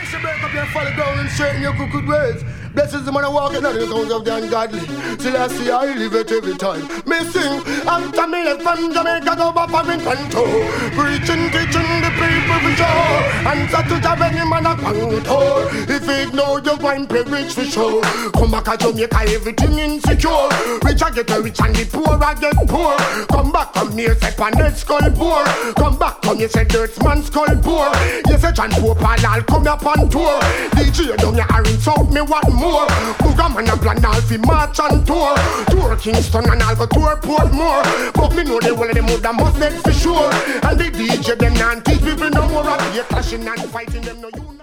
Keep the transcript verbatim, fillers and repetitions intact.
Christ, you break up your folly ground and straighten your crooked ways. Blessings the man walking on the towns of the ungodly. Till I see I live it every time. Me sing, after me left from Jamaica to Baffa in Toronto. Preaching, teaching the people for sure. Answer to the any man a panto. If it know you wine pay rich for sure. Come back to Jamaica, everything insecure. Rich I get rich and the poor I get poor. Come back from here, say Panet skull poor. Come back from here, say Dirt's man skull poor. You say John Pope and I'll come up on tour. D J down here are insult me what more. Booga man a plan all fi march and tour. Tour Kingston and I'll go tour Portmore. But me know the whole of them woulda must dead for sure. And the D J them non teach people no more. Up here clashing and fighting them no you know.